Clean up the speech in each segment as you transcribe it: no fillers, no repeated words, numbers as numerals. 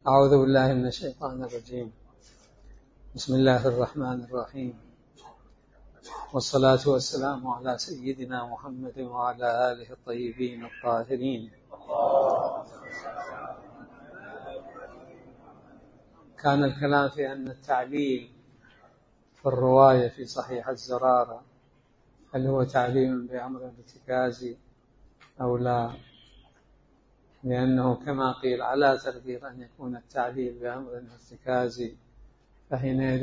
أعوذ بالله من الشيطان الرجيم. بسم الله الرحمن الرحيم، والصلاة والسلام على سيدنا محمد وعلى آله الطيبين الطاهرين. كان الكلام في أن التعليل في الرواية في صحيح الزرارة هل هو تعليل بأمر ارتكازي أو لا، لأنه كما قيل على تقدير أن يكون التعليل بأمر ارتكازي فحينئذ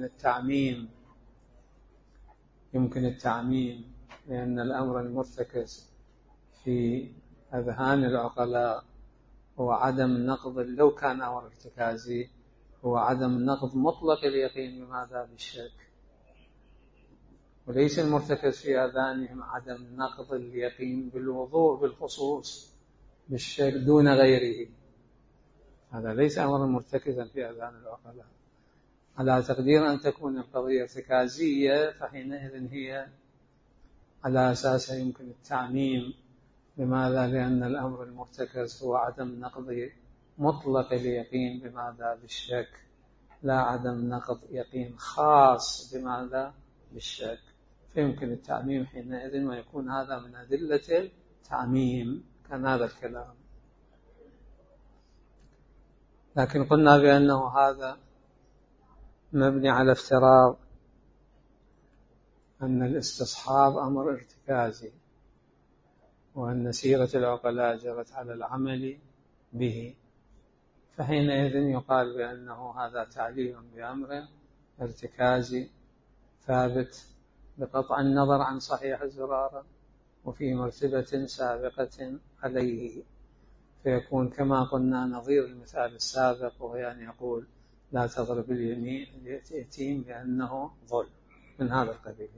يمكن التعميم، لأن الأمر المرتكز في أذهان العقلاء هو عدم نقض، لو كان أمر ارتكازي هو عدم نقض مطلق اليقين بماذا؟ بالشك، وليس المرتكز في أذهانهم عدم نقض اليقين بالوضوء بالخصوص بالشك دون غيره. هذا ليس أمرا مرتكزا في أذهان العقلاء. على تقدير أن تكون القضية ارتكازية فحينئذ هي على أساسها يمكن التعميم. لماذا؟ لأن الأمر المرتكز هو عدم نقض مطلق اليقين بماذا؟ بالشك، لا عدم نقض يقين خاص بماذا؟ بالشك، فيمكن التعميم حينئذ، ويكون هذا من أدلة التعميم كان هذا الكلام. لكن قلنا بأنه هذا مبني على افتراض أن الاستصحاب أمر ارتكازي، وأن سيرة العقلاء جرت على العمل به، فحينئذ يقال بأنه هذا تعليل بأمر ارتكازي ثابت بقطع النظر عن صحيح الزرارة وفي مرتبة سابقة عليه، فيكون كما قلنا نظير المثال السابق، وهو أن يقول لا تضرب اليتيم لأنه ظلم، من هذا القبيل.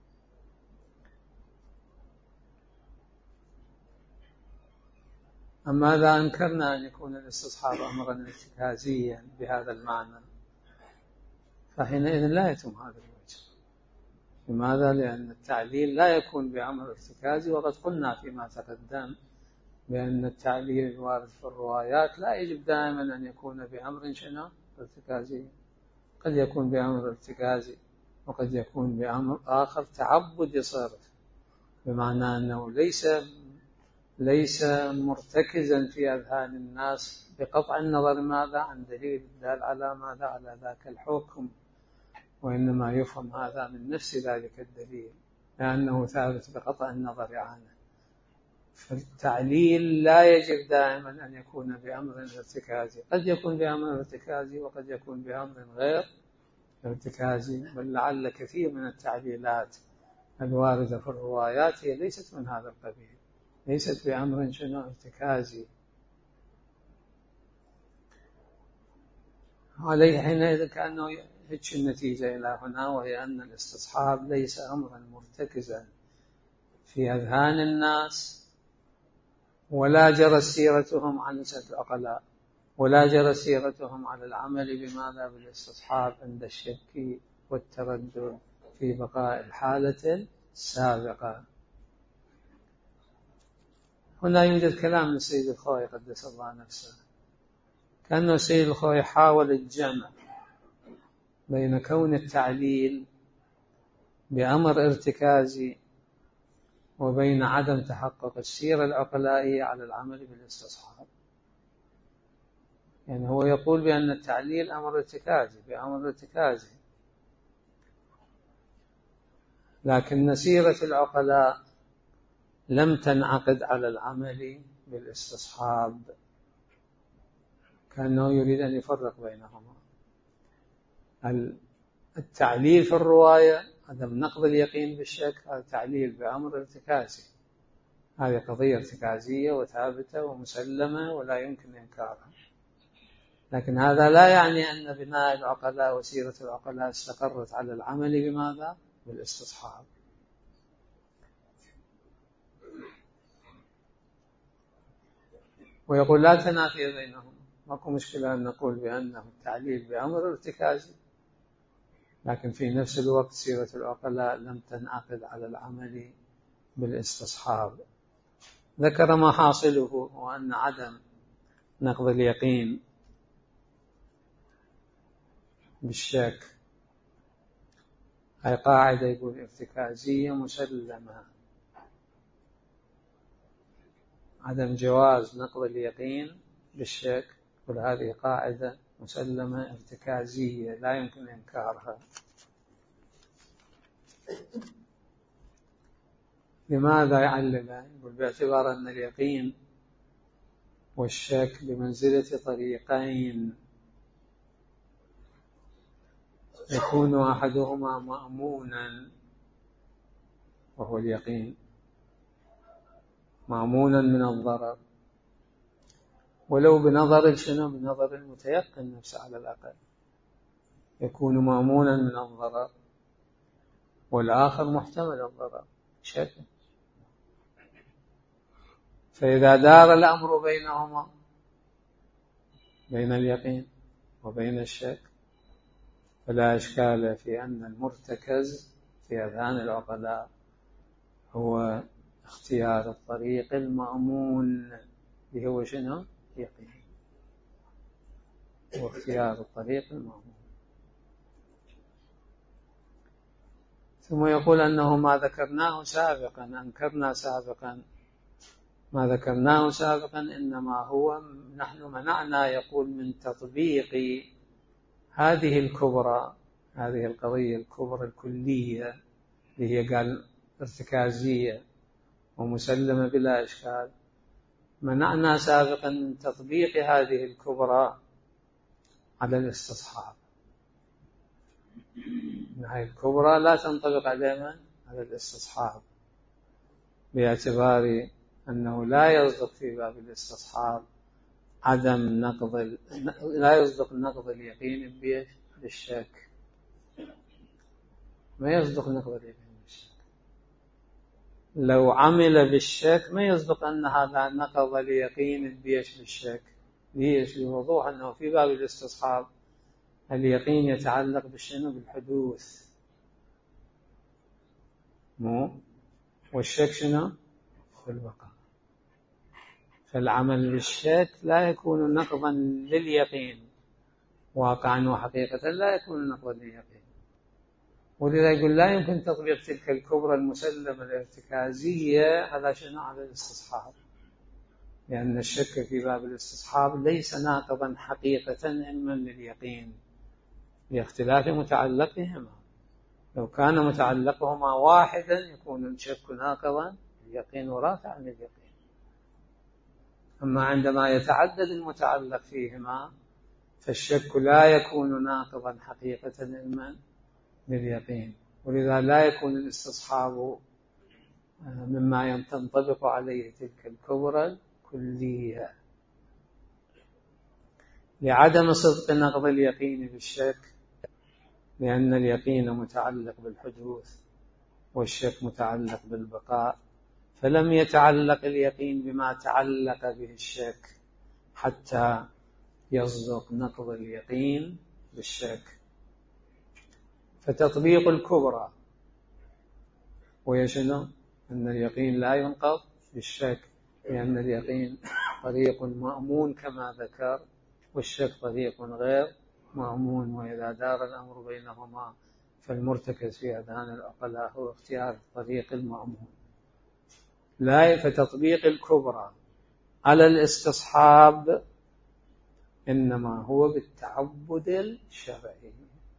أما إذا أنكرنا أن يكون الاستصحاب أمرا ارتكازيا بهذا المعنى فحينئذ لا يتم هذا الوجه. لماذا؟ لأن التعليل لا يكون بأمر ارتكازي، وقد قلنا فيما تقدم بأن التعليل الوارد في الروايات لا يجب دائما أن يكون بأمر ارتكازي، قد يكون بأمر ارتكازي وقد يكون بأمر آخر تعبدي صرف، بمعنى أنه ليس مرتكزا في أذهان الناس بقطع النظر ماذا؟ عن دليل دال على ماذا؟ على ذاك الحكم، وإنما يفهم هذا من نفس ذلك الدليل لأنه ثابت بقطع النظر عنه. فالتعليل لا يجب دائما أن يكون بأمر ارتكازي، قد يكون بأمر ارتكازي وقد يكون بأمر غير ارتكازي، بل لعل كثير من التعليلات الواردة في الروايات هي ليست من هذا القبيل، ليست بأمر ارتكازي. عليه حينئذ كأنه هيتش النتيجة إلى هنا، وهي أن الاستصحاب ليس أمرا مرتكزا في أذهان الناس، ولا جرت سيرتهم عن سيرة العقلاء، ولا جرت سيرتهم على العمل بماذا؟ بالاستصحاب عند الشك والتردد في بقاء الحالة السابقة. هنا يوجد كلام من السيد الخوئي قدس الله نفسه، كأنه السيد الخوئي حاول الجمع بين كون التعليل بأمر ارتكازي وبين عدم تحقق السيرة العقلائية على العمل بالاستصحاب. يعني هو يقول بأن التعليل أمر ارتكازي، لكن سيرة العقلاء لم تنعقد على العمل بالاستصحاب، كأنه يريد أن يفرق بينهما. التعليل في الرواية عدم نقض اليقين بالشك، هذا تعليل بأمر ارتكازي، هذه قضية ارتكازية وثابتة ومسلمة ولا يمكن إنكارها، لكن هذا لا يعني أن بناء العقلاء وسيرة العقلاء استقرت على العمل بماذا؟ بالاستصحاب. ويقول لا تنافي بينهم، ماكو مشكلة أن نقول بأنه التعليل بأمر ارتكازي، لكن في نفس الوقت سيرة العقلاء لم تنعقد على العمل بالاستصحاب. ذكر ما حاصله، وأن عدم نقض اليقين بالشك. هاي قاعدة يقول ارتكازية مسلمة، عدم جواز نقض اليقين بالشك، وهذه قاعدة مسلمة ارتكازية لا يمكن إنكارها. لماذا يعللها؟ يقول باعتبار أن اليقين والشك بمنزلة طريقين، يكون أحدهما مأمونا وهو اليقين، مأمونا من الضرر، ولو بنظر شنو؟ بنظر المتيقن نفسه على الأقل يكون مأمونا من الضرر، والآخر محتمل الضرر شك. فإذا دار الأمر بينهما، بين اليقين وبين الشك، فلا إشكال في أن المرتكز في أذهان العقلاء هو اختيار الطريق المأمون، اللي هو شنو؟ يقين، هو اختيار الطريق المأمون. ثم يقول أنه ما ذكرناه سابقا، أنكرنا سابقا ما ذكرناه سابقا، إنما هو نحن منعنا، يقول، من تطبيق هذه الكبرى، هذه القضية الكبرى الكلية اللي هي قال ارتكازية ومسلمة بلا إشكال، منعنا سابقا من تطبيق هذه الكبرى على الاستصحاب. هذه الكبرى لا تنطبق على الاستصحاب، باعتبار أنه لا يصدق في باب الاستصحاب عدم نقض لا يصدق نقض اليقين بالشك، ما يصدق نقض اليقين بالشك. لو عمل بالشك ما يصدق أن هذا نقض اليقين بالشك. ليش؟ لوضوح أنه في باب الاستصحاب اليقين يتعلق بالشنو؟ بالحدوث، والشك شنو؟ في البقاء. فالعمل بالشك لا يكون نقضا لليقين واقعا وحقيقة، لا يكون نقضا لليقين. ولذا يقول لا يمكن تطبيق تلك الكبرى المسلمة الارتكازية على شنو؟ على الاستصحاب، لأن الشك في باب الاستصحاب ليس ناقضا حقيقة علما لليقين لاختلاف متعلقهما. لو كان متعلقهما واحدا يكون الشك ناقضا اليقين ورافعا لليقين. أما عندما يتعدد المتعلق فيهما فالشك لا يكون ناقضا حقيقة علما لليقين، ولذا لا يكون الاستصحاب مما تنطبق عليه تلك الكبرى الكلية، لعدم صدق نقض اليقين بالشك، لأن اليقين متعلق بالحدوث والشك متعلق بالبقاء، فلم يتعلق اليقين بما تعلق به الشك حتى يصدق نقض اليقين بالشك. فتطبيق الكبرى ويشنو؟ أن اليقين لا ينقض بالشك، لأن اليقين طريق مأمون كما ذكر، والشك طريق غير مأمون. وإذا دار الأمر بينهما فالمرتكز في أذهان العقلاء هو اختيار الطريق المأمون. لا، فتطبيق الكبرى على الاستصحاب إنما هو بالتعبد الشرعي،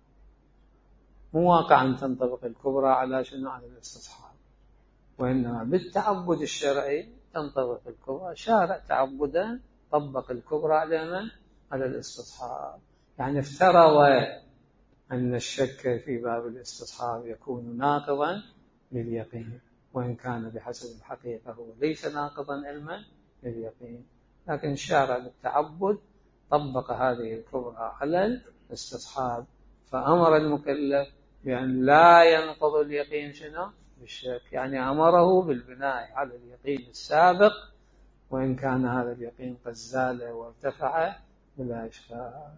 مو واقعا تنطبق الكبرى على شنو؟ على الاستصحاب، وإنما بالتعبد الشرعي تنطبق الكبرى. شارع تعبدا طبق الكبرى على من؟ على الاستصحاب. يعني افترض أن الشك في باب الاستصحاب يكون ناقضا لليقين، وإن كان بحسب الحقيقة هو ليس ناقضا علما لليقين، لكن الشارع بالتعبد طبق هذه الكبرى على الاستصحاب، فأمر المكلف بأن لا ينقض اليقين شنو؟ بالشك، يعني أمره بالبناء على اليقين السابق، وإن كان هذا اليقين قد زال وارتفع بلا إشكال،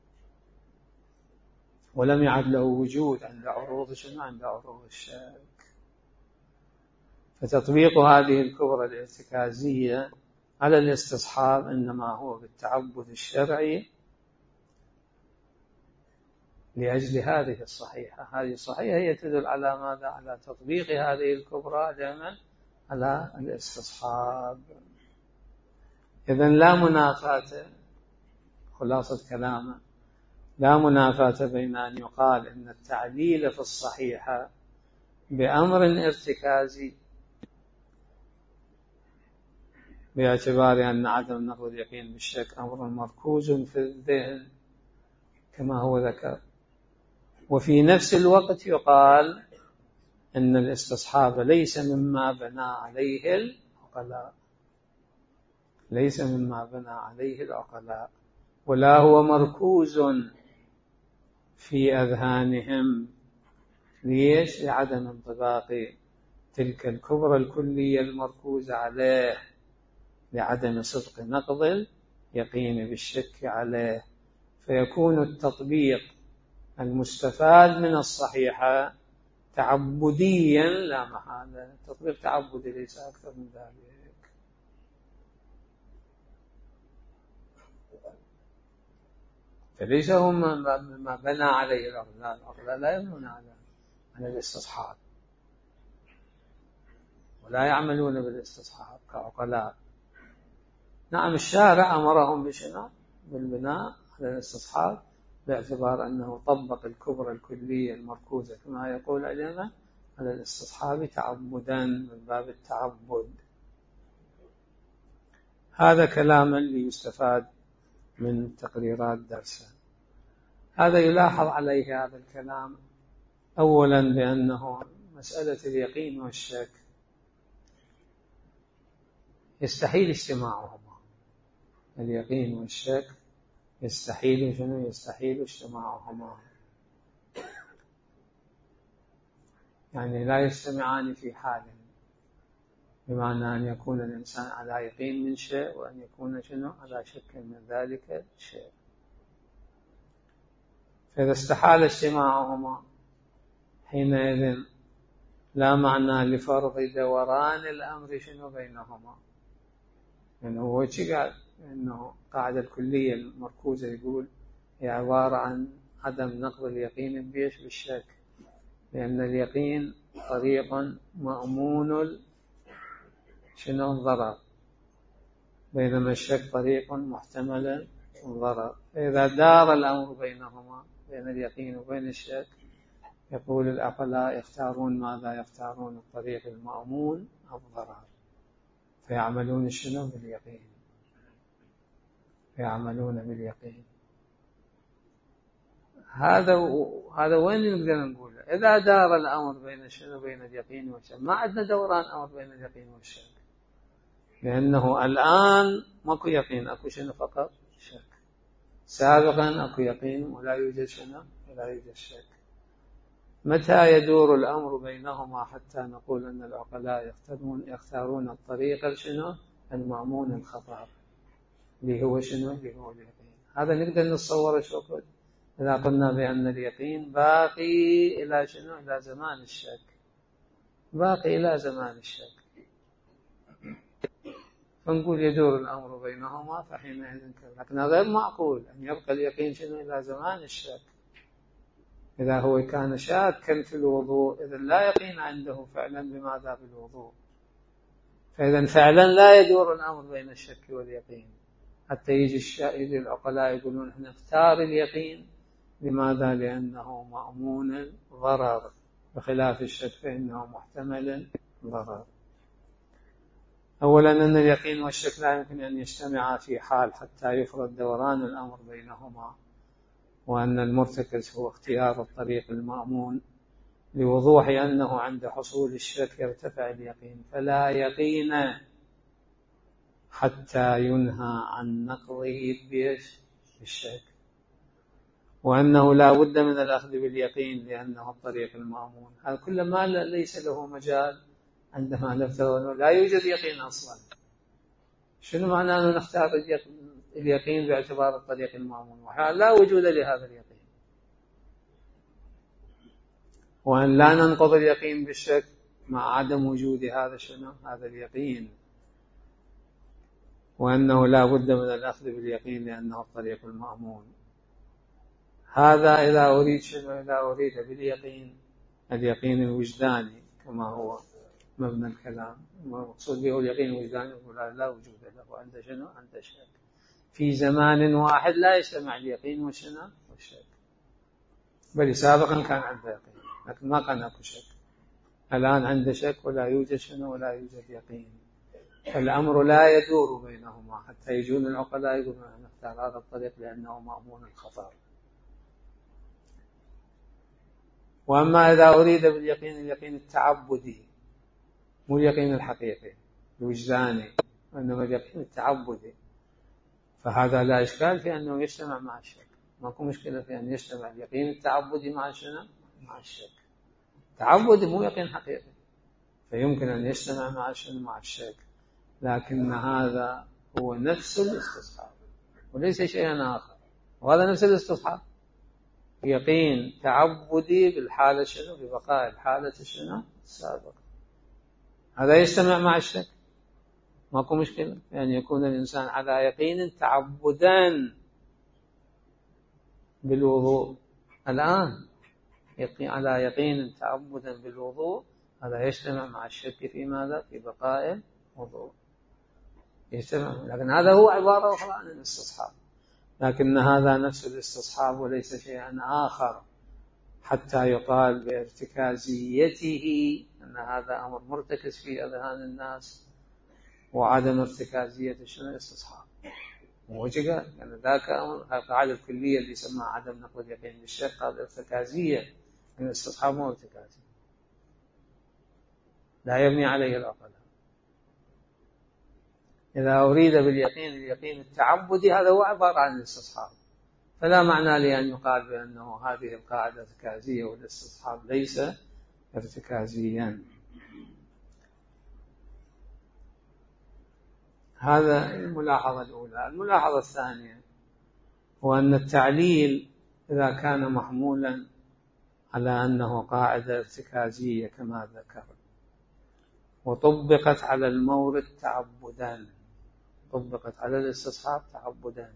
ولم يعد له وجود عند عروض شنو؟ عند عروض الشك. فتطبيق هذه الكبرى الارتكازية على الاستصحاب إنما هو بالتعبد الشرعي، لأجل هذه الصحيحة. هذه الصحيحة هي تدل على ماذا؟ على تطبيق هذه الكبرى لمن؟ على الاستصحاب. إذن لا منافاة، خلاصة كلامه، لا منافاة بين أن يقال إن التعليل في الصحيحة بأمر ارتكازي باعتبار أن عدم نقض اليقين بالشك أمر مركوز في الذهن كما هو ذكر، وفي نفس الوقت يقال أن الاستصحاب ليس مما بنى عليه العقلاء، ليس مما بنى عليه العقلاء، ولا هو مركوز في أذهانهم. ليش؟ لعدم انطباق تلك الكبرى الكلية المركوزة عليه، لعدم صدق نقض اليقين بالشك عليه، فيكون التطبيق المستفاد من الصحيحة تعبديا لا محالة، تطبيق تعبدي ليس أكثر من ذلك. فليس هم ما بنى عليه العقلاء، العقلاء لا يبنون على الاستصحاب ولا يعملون بالاستصحاب كعقلاء. نعم الشارع أمرهم بشنو؟ بالبناء على الاستصحاب باعتبار أنه طبق الكبرى الكلية المركوزة كما يقول علينا على الاستصحاب تعبدا من باب التعبد. هذا كلاما ليستفاد من تقريرات درسه. هذا يلاحظ عليه هذا الكلام أولا بأنه مسألة اليقين والشك يستحيل اجتماعهما، اليقين والشك يستحيل شنو؟ يستحيل اجتماعهما، يعني لا يجتمعان في حال، بمعنى أن يكون الإنسان على يقين من شيء وأن يكون شنو؟ على شك من ذلك الشيء. فإذا استحال اجتماعهما حينئذ لا معنى لفرض دوران الأمر شنو بينهما، لأنه هو قال إنه قاعدة الكلية المركوزة يقول هي عبارة عن عدم نقض اليقين بيش بالشك، لأن اليقين طريق مأمون شنو الضرر، بينما الشك طريق محتمل الضرر. فإذا دار الأمر بينهما بين اليقين وبين الشك يقول العقلاء يختارون ماذا؟ يختارون الطريق المأمون الضرر، فيعملون شنو؟ باليقين، يعملون باليقين. هذا وين نقدر نقول؟ إذا دار الأمر بين شنو؟ بين اليقين والشك. ما عندنا دوران أمر بين اليقين والشك، لأنه الآن ماكو يقين، أكو شنو؟ فقط شك. سابقا أكو يقين ولا يوجد شنو؟ ولا يوجد شك. متى يدور الأمر بينهما حتى نقول أن العقلاء يختارون الطريق شنو؟ المأمون الخطر، اللي هو شنو؟ اللي هو اليقين. هذا نقدر نتصور شو إذا قلنا بأن اليقين باقي إلى شنو؟ إلى زمان الشك، باقي إلى زمان الشك، فنقول يدور الأمر بينهما فحينئذ كذا. لكن غير معقول أن يبقى اليقين شنو؟ إلى زمان الشك. إذا هو كان شاكا في الوضوء إذن لا يقين عنده فعلا بماذا؟ بالوضوء. فإذا فعلا لا يدور الأمر بين الشك واليقين، حتى يجي العقلاء يقولون احنا نختار اليقين. لماذا؟ لأنه مأمون ضرر، بخلاف الشك فإنه محتمل ضرر. أولا أن اليقين والشك لا يمكن أن يجتمعا في حال حتى يفرض دوران الأمر بينهما، وأن المرتكز هو اختيار الطريق المأمون، لوضوح أنه عند حصول الشك يرتفع اليقين، فلا يقين حتى ينهى عن نقضه بالشك، وأنه لا بد من الأخذ باليقين لأنه الطريق المأمون. هذا كل ما ليس له مجال عندما نفترض أنه لا يوجد يقين أصلا. شنو معنى أن نختار اليقين باعتبار الطريق المأمون وحال لا وجود لهذا اليقين، وأن لا ننقض اليقين بالشك مع عدم وجود هذا شنو؟ هذا اليقين، وأنه لا بد من الأخذ باليقين لأنه الطريق المأمون. هذا إذا أريد شنو؟ إذا أريد باليقين اليقين الوجداني كما هو مبنى الكلام. المقصود به اليقين الوجداني يقول لا وجود له عند شنو؟ عند الشك. في زمان واحد لا يجتمع اليقين وشنو؟ والشك. بل سابقا كان عنده يقين لكن ما كان اكو شك. الآن عنده شك ولا يوجد شنو؟ ولا يوجد يقين. فالأمر لا يدور بينهما حتى يجون العقلاء يقولون نختار هذا الطريق لأنه مأمون الخطر. وأما إذا أريد باليقين اليقين التعبدي مو اليقين الحقيقي الوجداني وإنما اليقين التعبدي، فهذا لا إشكال في أنه يجتمع مع الشك. ماكو مشكلة في أن يجتمع اليقين التعبدي مع شنو؟ مع الشك. تعبدي مو يقين حقيقي، فيمكن أن يجتمع مع شنو؟ مع الشك. لكن هذا هو نفس الاستصحاب وليس شيئا آخر، وهذا نفس الاستصحاب يقين تعبدي بالحالة شنو؟ ببقاء الحالة شنو؟ السابقة. هذا يجتمع مع الشك، ماكو مشكلة يعني يكون الإنسان على يقين تعبدا بالوضوء الآن، على يقين تعبدا بالوضوء، هذا يجتمع مع الشك في ماذا؟ في بقاء الوضوء يجتمع. لكن هذا هو عبارة أخرى عن الاستصحاب، لكن هذا نفس الاستصحاب وليس شيئا آخر حتى يقال بارتكازيته أن هذا أمر مرتكز في أذهان الناس، وعدم ارتكازية شنو؟ الاستصحاب. وجه قال أن ذاك أمر القاعدة الكلية اللي يسمى عدم نقل اليقين بالشك قال ارتكازية، من الاستصحاب مو ارتكازي لا يبني عليه العقل. إذا أريد باليقين اليقين التعبدي هذا هو عبارة عن الاستصحاب، فلا معنى لأن يقال بأنه هذه القاعدة ارتكازية والاستصحاب ليس ارتكازيا. هذا الملاحظة الأولى. الملاحظة الثانية هو أن التعليل إذا كان محمولا على أنه قاعدة ارتكازية كما ذكر وطبقت على المورد تعبدا، طبقت على الاستصحاب تعبدا،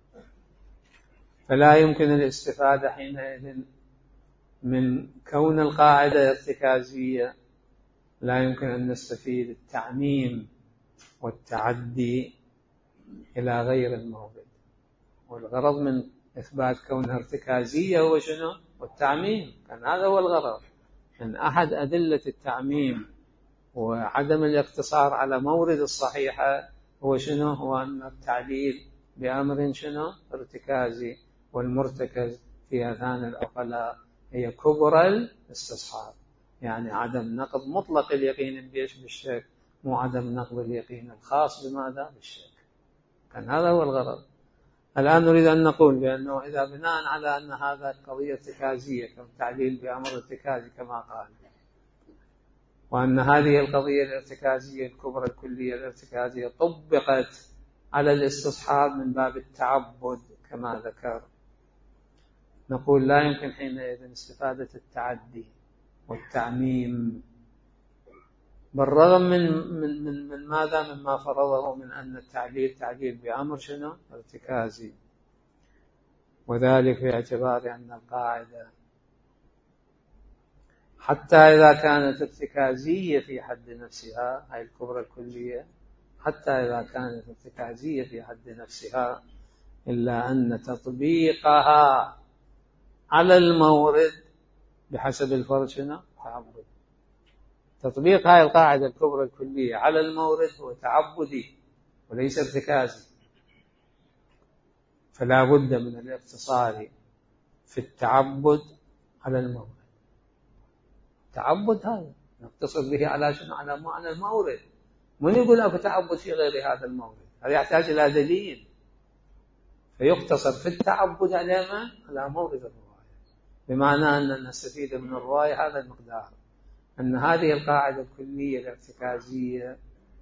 فلا يمكن الاستفادة حينئذ من كون القاعدة ارتكازية، لا يمكن أن نستفيد التعميم والتعدي إلى غير المورد. والغرض من إثبات كونها ارتكازية هو شنو؟ والتعميم. كان هذا هو الغرض من أحد أدلة التعميم وعدم الاقتصار على مورد الصحيحة هو شنو؟ هو أن التعليل بأمر شنو؟ ارتكازي، والمرتكز في أذهان العقلاء هي كبرى الاستصحاب، يعني عدم نقض مطلق اليقين بالشك، مو عدم نقض اليقين الخاص بماذا؟ بالشك. كان هذا هو الغرض. الآن نريد أن نقول بأنه إذا بناء على أن هذا قضية ارتكازية كالتعليل بأمر ارتكازي كما قال، وأن هذه القضية الارتكازية الكبرى الكلية الارتكازية طبقت على الاستصحاب من باب التعبد كما ذكر، نقول لا يمكن حينئذ استفادة التعدي والتعميم، بالرغم من ماذا؟ مما فرضه من أن التعليل تعليل بأمر شنو؟ ارتكازي، وذلك باعتبار أن القاعدة حتى إذا كانت ارتكازية في حد نفسها، هاي الكبرى الكلية، حتى إذا كانت ارتكازية في حد نفسها، إلا أن تطبيقها على المورد بحسب الفرض شنو؟ تعبد. تطبيق هاي القاعدة الكبرى الكلية على المورد هو تعبدي وليس ارتكازي، فلا بد من الاقتصار في التعبد على المورد. تعبد هذا نقتصر به على شنو؟ على معنى المورد. من يقول أكو تعبد في غير هذا المورد؟ هذا يحتاج إلى دليل، فيقتصر في التعبد على ما؟ على مورد الرواية، بمعنى أن نستفيد من الرواية هذا المقدار، أن هذه القاعدة الكلية الارتكازية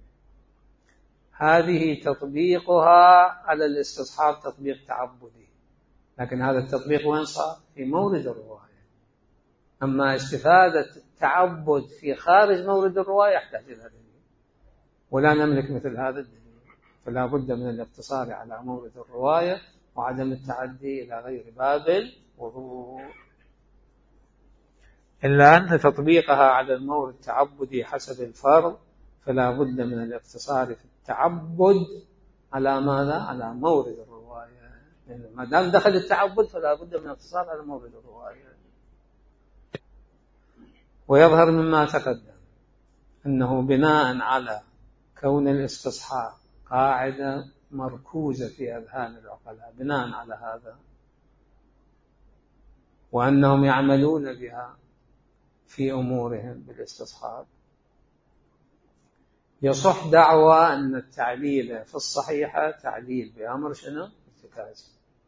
هذه تطبيقها على الاستصحاب تطبيق تعبدي، لكن هذا التطبيق وين صار؟ في مورد الرواية. أما استفادة التعبد في خارج مورد الرواية يحتاج إلى دليل، ولا نملك مثل هذا الدليل، فلا بد من الاقتصار على مورد الرواية وعدم التعدي إلى غير باب بالوضوء، إلا أن تطبيقها على المورد التعبدي حسب الفرض فلا بد من الاقتصار في التعبد على ماذا؟ على مورد الرواية. يعني ما دام دخل التعبد فلا بد من الاقتصار على مورد الرواية. ويظهر مما تقدم أنه بناء على كون الاستصحاب قاعدة مركوزة في أذهان العقلاء، بناء على هذا وأنهم يعملون بها في أمورهم بالاستصحاب، يصح دعوى أن التعليل في الصحيحة تعليل بأمر شنو؟ ارتكازي.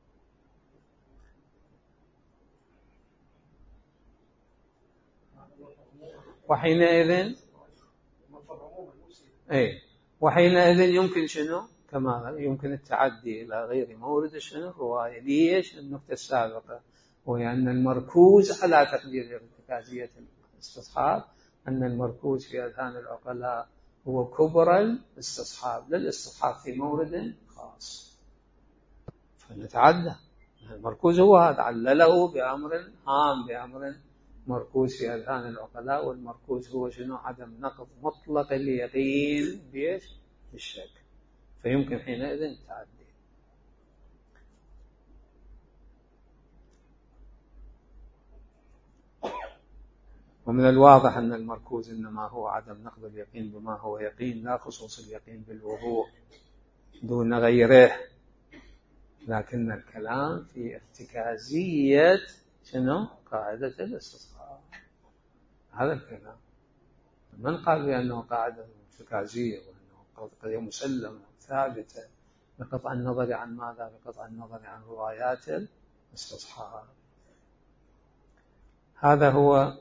وحينئذ يمكن شنو؟ كما يمكن التعدي إلى غير مورد شنو؟ رواية. ليش؟ النقطة السابقة وهي أن المركوز على تقدير ارتكازية الاستصحاب، أن المركوز في أذهان العقلاء هو كبر الاستصحاب، لا الاستصحاب في مورد خاص. فنتعدى المركوز هو هذا، علله بأمر عام، بأمر مركوز في أذهان العقلاء، والمركوز هو شنو؟ عدم نقض مطلق اليقين بالشك، فيمكن حينئذ التعدي. ومن الواضح أن المركوز إنما هو عدم نقض اليقين بما هو يقين، لا خصوص اليقين بالوضوء دون غيره، لكن الكلام في ارتكازية شنو؟ قاعدة الاستصحاب. هذا الكلام من قال بأنه قاعدة ارتكازية وأنه قضية مسلمة ثابتة بقطع النظر عن ماذا؟ بقطع النظر عن روايات الاستصحاب. هذا هو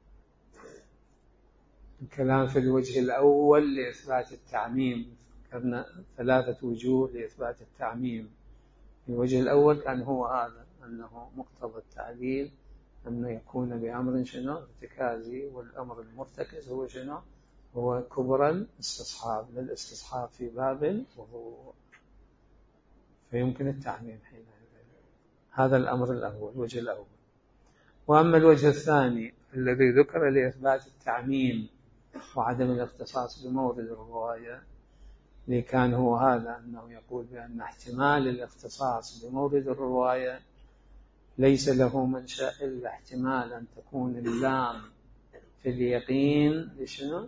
الكلام في الوجه الأول لإثبات التعميم. ذكرنا 3 وجوه لإثبات التعميم. الوجه الأول كان هو هذا، أنه مقتضى التعليل أن يكون بأمر شنو؟ ارتكازي، والأمر المرتكز هو شنو؟ هو كبر الاستصحاب، للاستصحاب في باب الوضوء، فيمكن التعميم حينئذ. هذا الأمر الأول، الوجه الأول. وأما الوجه الثاني الذي ذكر لإثبات التعميم وعدم الاختصاص بمورد الرواية، اللي كان هو هذا، أنه يقول بأن احتمال الاختصاص بمورد الرواية ليس له منشأ إلا احتمال أن تكون اللام في اليقين لشنو؟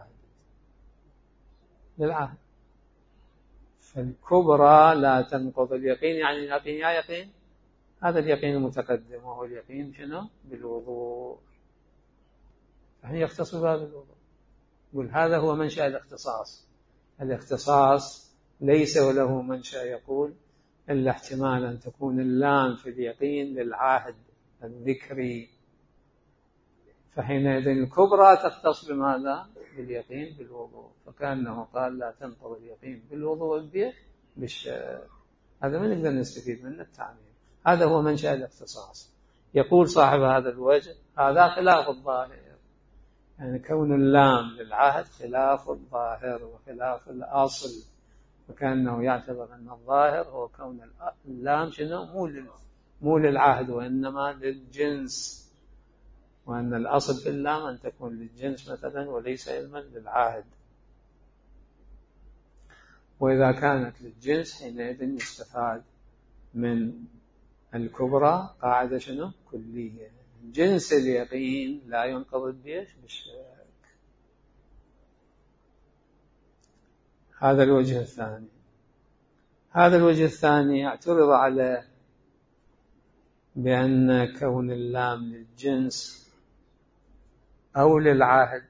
للعهد. فالكبرى لا تنقض اليقين، يعني اليقين يا يقين هذا اليقين المتقدم، وهو اليقين شنو؟ بالوضوء، فهي يختص بهذا الوضوء. يقول هذا هو منشأ الاختصاص. الاختصاص ليس له منشأ يقول إلا احتمال أن تكون اللام في اليقين للعهد الذكري، فحينئذ الكبرى تختص بماذا؟ باليقين بالوضوء، فكأنه قال لا تنقض اليقين بالوضوء بالشك. هذا ما نقدر نستفيد منه التعميم. هذا هو منشأ الاختصاص. يقول صاحب هذا الوجه هذا خلاف الظاهر، يعني كون اللام للعهد خلاف الظاهر وخلاف الأصل، وكأنه يعتبر أن الظاهر هو كون اللام شنو؟ مو للعهد وإنما للجنس، وأن الأصل في اللام أن تكون للجنس مثلا وليس علما للعهد. وإذا كانت للجنس حينئذ يستفاد من الكبرى قاعدة شنو؟ كلية، جنس اليقين لا ينقض بالشك. هذا الوجه الثاني. هذا الوجه الثاني اعترض عليه بأن كون اللام للجنس أو للعهد،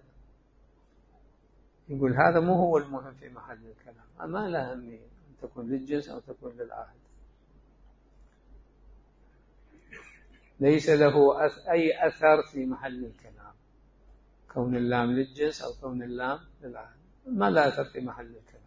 يقول هذا مو هو المهم في محل الكلام، ما له أهمية أن تكون للجنس أو تكون للعهد، ليس له أي أثر في محل الكلام، كون اللام للجنس أو كون اللام للعهد ما له أثر في محل الكلام.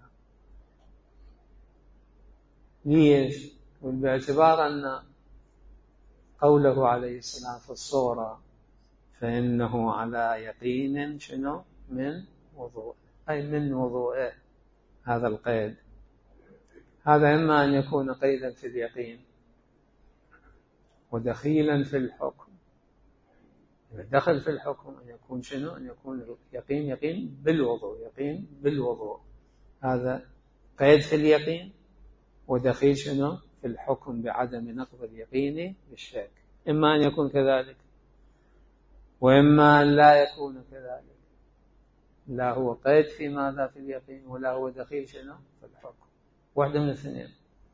ليش؟ باعتبار أن قوله عليه السلام في الصورة فإنه على يقين شنو؟ من وضوء، أي من وضوءه. هذا القيد هذا إما أن يكون قيدا في اليقين، ودخيلا في الحكم. دخل في الحكم أن يكون شنو؟ أن يكون اليقين يقين بالوضوء، يقين بالوضوء، هذا قيد في اليقين. ودخيل شنو؟ في الحكم بعدم نقض اليقين بالشك، إما أن يكون كذلك وإما أن لا يكون كذلك، لا هو قيد في ماذا؟ في اليقين، ولا هو دخيل شنو؟ في الحكم، واحدة من الاثنين.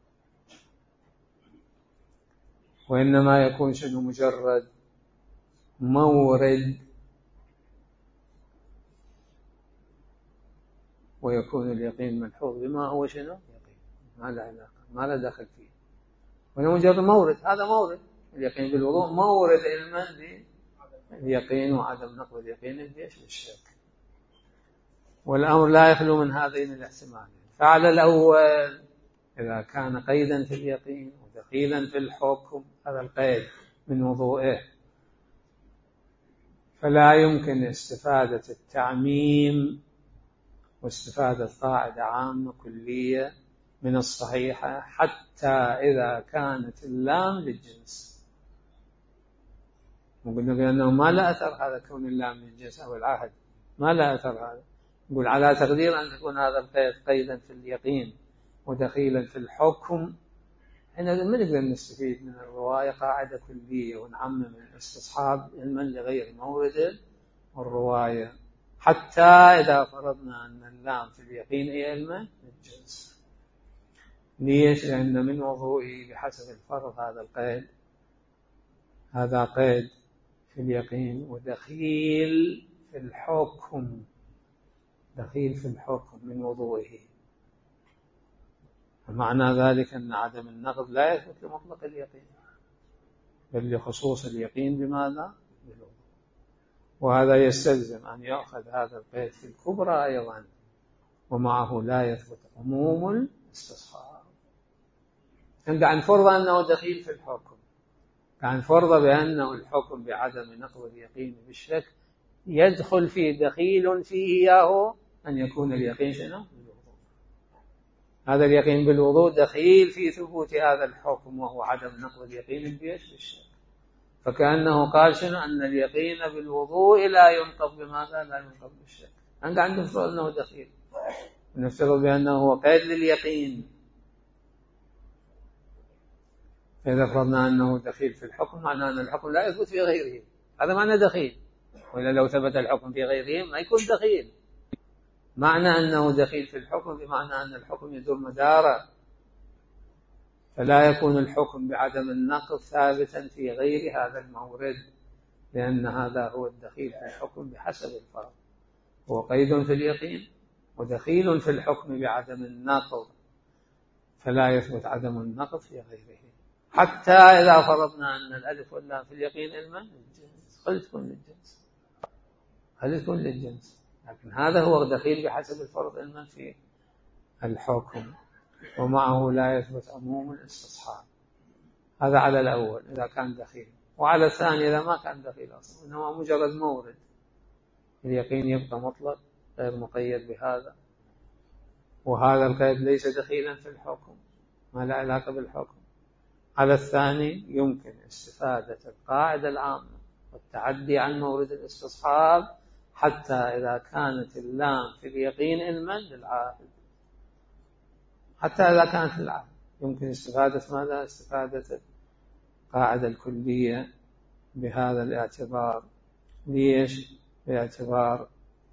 وإنما يكون شنو؟ مجرد مورد، ويكون اليقين ملحوظ بما هو شنو؟ يقين، ما له علاقة، ما له دخل فيه، وإنما مجرد مورد. هذا مورد اليقين بالوضوء، مورد علما باليقين وعدم نقض اليقين بالشك. والأمر لا يخلو من هذين الاحتمالين. فعلى الأول إذا كان قيدا في اليقين ودخيلا في الحكم، هذا القيد من وضوئه، فلا يمكن استفادة التعميم واستفادة قاعدة عامة كلية من الصحيحة حتى إذا كانت اللام للجنس. وقلنا بأنه ما لا أثر هذا كون اللام للجنس أو العهد، ما لا أثر هذا. نقول على تقدير أن يكون هذا القيد قيدا في اليقين ودخيلا في الحكم، حينئذ ما نقدر نستفيد من الرواية قاعدة كلية ونعمم الاستصحاب علما لغير مورد الرواية، حتى إذا فرضنا أن اللام في اليقين هي علما للجنس. ليش؟ لأن من وضوئه بحسب الفرض هذا القيد، هذا قيد في اليقين ودخيل في الحكم، دخيل في الحكم من وضوئه. معنى ذلك أن عدم النقض لا يثبت لمطلق اليقين، بل لخصوص اليقين بماذا؟ بالوضوء. وهذا يستلزم أن يأخذ هذا القيد في الكبرى أيضا، ومعه لا يثبت عموم الاستصحاب. عند فرض أنه دخيل في الحكم، كان فرض بأنه الحكم بعدم نقض اليقين بالشك يدخل فيه دخيل فيه إياه أن يكون اليقين شنو؟ بالوضوء. هذا اليقين بالوضوء دخيل في ثبوت هذا الحكم، وهو عدم نقض اليقين بالشك. فكأنه قال شنو؟ أن اليقين بالوضوء لا ينقض بماذا؟ لا ينقض بالشك. عندنا نفترض أنه دخيل، ونفترض بأنه هو قيد لليقين. فإذا فرضنا أنه دخيل في الحكم، معناه أن الحكم لا يثبت في غيره، هذا معنى دخيل. وإلا لو ثبت الحكم في غيره ما يكون دخيل. معنى أنه دخيل في الحكم بمعنى أن الحكم يدور مداره، فلا يكون الحكم بعدم النقض ثابتا في غير هذا المورد، لأن هذا هو الدخيل في الحكم بحسب الفرض، هو قيد في اليقين ودخيل في الحكم بعدم النقض، فلا يثبت عدم النقض في غيره. حتى إذا فرضنا أن الألف واللام في اليقين علما للجنس، خل تكون للجنس، لكن هذا هو دخيل بحسب الفرض علما في الحكم، ومعه لا يثبت عموم الاستصحاب. هذا على الأول إذا كان دخيل. وعلى الثاني إذا ما كان دخيل أصلا، إنما مجرد مورد، اليقين يبقى مطلق غير مقيد بهذا، وهذا القيد ليس دخيلا في الحكم، ما له علاقة بالحكم. على الثاني يمكن استفادة القاعدة العامة والتعدي عن مورد الاستصحاب حتى إذا كانت اللام في اليقين علما للعاهد، حتى إذا كانت للعاهد يمكن استفادة ماذا؟ استفادة القاعدة الكلية بهذا الاعتبار. ليش؟ باعتبار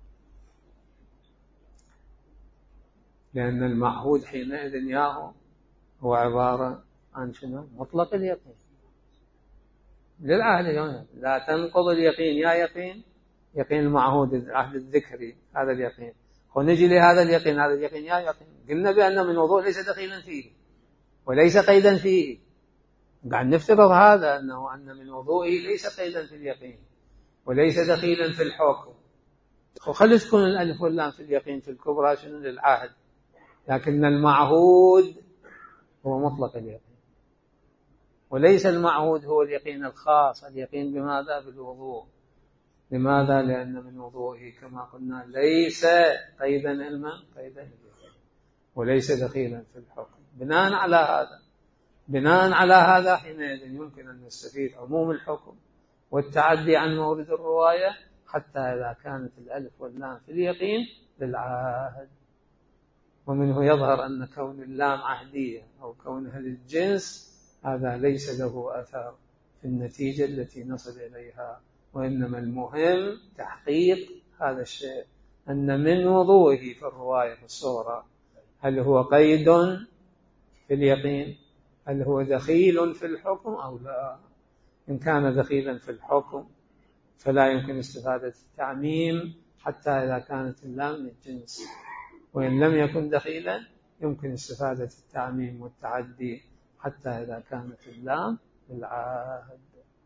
لأن المعهود حينئذ ياهو هو عبارة عن شنو؟ مطلق اليقين للعهد. لا تنقض اليقين، يا يقين المعهود العهد الذكري، هذا اليقين. ونجي لهذا اليقين، هذا اليقين يا يقين، قلنا بأنه من وضوء ليس دخيلا فيه وليس قيدا فيه. قاعد نفترض هذا أن من وضوئه ليس قيدا في اليقين وليس دخيلا في الحكم. وخلي تكون الألف واللام في اليقين في الكبرى شنو؟ للعهد، لكن المعهود هو مطلق اليقين، وليس المعهود هو اليقين الخاص، اليقين بماذا؟ بالوضوء. لماذا؟ لأن من وضوئه كما قلنا ليس قيدا علما، قيدا اليقين، وليس دخيلا في الحكم. بناء على هذا بناء على هذا حينئذ يمكن أن نستفيد عموم الحكم والتعدي عن مورد الرواية حتى إذا كانت الألف واللام في اليقين للعهد. ومنه يظهر أن كون اللام عهدية أو كونها للجنس هذا ليس له أثر في النتيجة التي نصل إليها، وإنما المهم تحقيق هذا الشيء، أن من وضوءه في الرواية في الصورة هل هو قيد في اليقين، هل هو دخيل في الحكم أو لا. إن كان دخيلا في الحكم فلا يمكن استفادة التعميم حتى إذا كانت اللام للجنس، وإن لم يكن دخيلا يمكن استفادة التعميم والتعدي حتى إذا كانت اللام للعهد.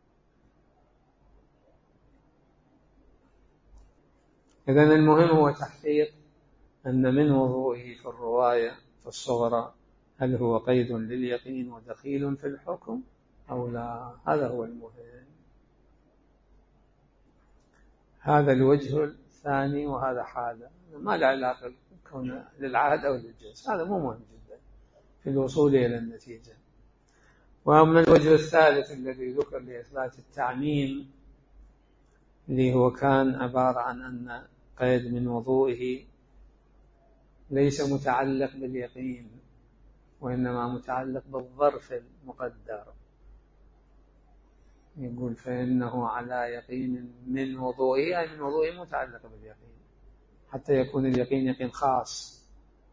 إذن المهم هو تحقيق أن من وضوئه في الرواية في الصغرى هل هو قيد لليقين ودخيل في الحكم أو لا، هذا هو المهم. هذا الوجه الثاني، وهذا حاله ما له علاقة كونه للعهد أو للجنس، هذا مو مهم جدا في الوصول إلى النتيجة. وأما الوجه الثالث الذي ذكر لإثبات التعميم اللي هو كان عبارة عن أن قيد من وضوئه ليس متعلق باليقين وإنما متعلق بالظرف المقدر، يقول فإنه على يقين من وضوئه، أي من وضوئه متعلق باليقين حتى يكون اليقين يقين خاص،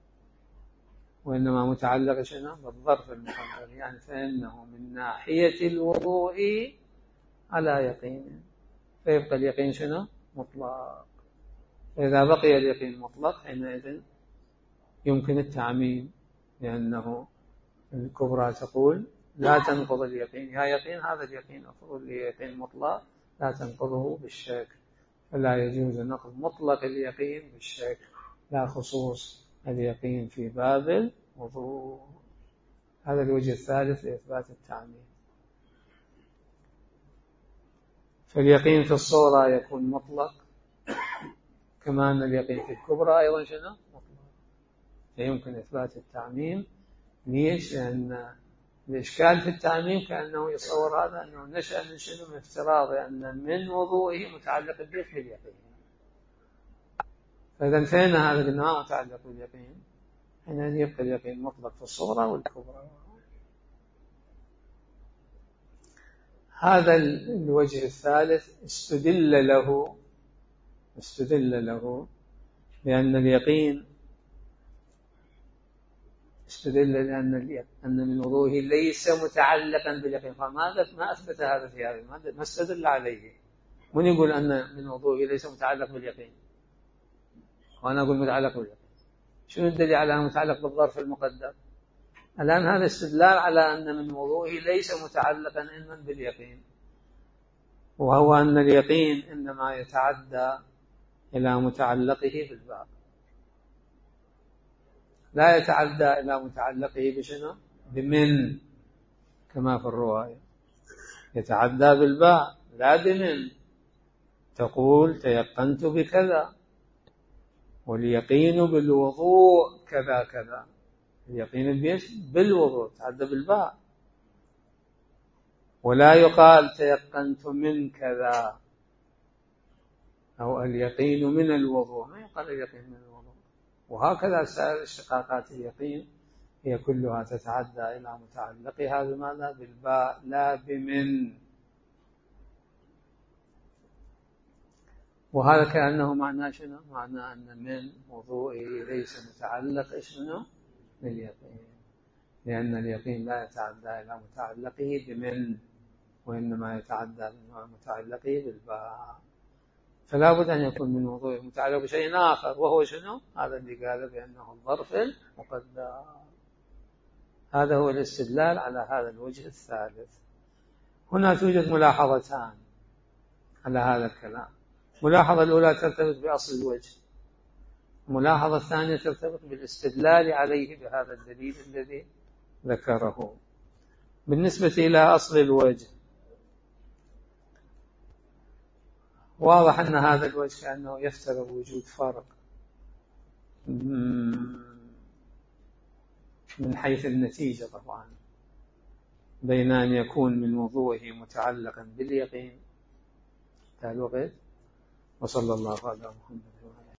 وإنما متعلق شنو بالظرف المقدر، يعني فإنه من ناحية الوضوء على يقين، فيبقى اليقين شنو مطلق. فإذا بقي اليقين مطلق حينئذ يمكن التعميم، لأنه الكبرى تقول لا تنقض اليقين، يا يقين هذا اليقين أفضل ليقين مطلق لا تنقضه بالشك، فلا يجوز نقض مطلق اليقين بالشك، لا خصوص اليقين في باب الوضوء. هذا الوجه الثالث لإثبات التعميم. فاليقين في الصورة يكون مطلق كما أن اليقين في الكبرى أيضا شنو مطلق، فيمكن إثبات التعميم. ليش؟ لأن الإشكال في التعميم كأنه يصور هذا أنه نشأ من شنو من افتراض أن من وضوئه متعلق باليقين، فإذا انتهينا هذا النوع متعلق باليقين حينئذ يبقى اليقين مطلق في الصغرى والكبرى. هذا الوجه الثالث استدل له لأن اليقين أن من وضوءه ليس متعلقا باليقين، فماذا ما أثبت هذا في هذا، ما استدل عليه. من يقول أن من وضوءه ليس متعلق باليقين وأنا أقول متعلق باليقين؟ شنو الدليل على أنه متعلق بالظرف المقدر؟ الآن هذا استدلال على أن من وضوءه ليس متعلقا إنما باليقين، وهو أن اليقين إنما يتعدى إلى متعلقه بالباب، لا يتعدى إلى متعلقه بشنو بمن كما في الرواية، يتعدى بالباء لا بمن. تقول تيقنت بكذا، واليقين بالوضوء كذا كذا، اليقين بيش بالوضوء تعدى بالباء، ولا يقال تيقنت من كذا أو اليقين من الوضوء، ما يقال اليقين من الوضوء. وهكذا سائر اشتقاقات اليقين هي كلها تتعدى إلى متعلقها بماذا بالباء لا بمن. وهذا كأنه معناه شنو؟ معناه أن من وضوئه ليس متعلق شنو باليقين، لأن اليقين لا يتعدى إلى متعلقه بمن وإنما يتعدى إلى متعلقه بالباء، فلا بد أن يكون من وضوءه متعلق بشيء آخر، وهو شنو؟ هذا اللي قال بأنه الظرف المقدر. هذا هو الاستدلال على هذا الوجه الثالث. هنا توجد ملاحظتان على هذا الكلام. الملاحظة الأولى ترتبط بأصل الوجه، الملاحظة الثانية ترتبط بالاستدلال عليه بهذا الدليل الذي ذكره. بالنسبة إلى أصل الوجه، واضح أن هذا الوجه كأنه يفترض وجود فرق من حيث النتيجة طبعا، بين أن يكون من وضوءه متعلقا باليقين. انتهى الوقت. وصلى الله على محمد.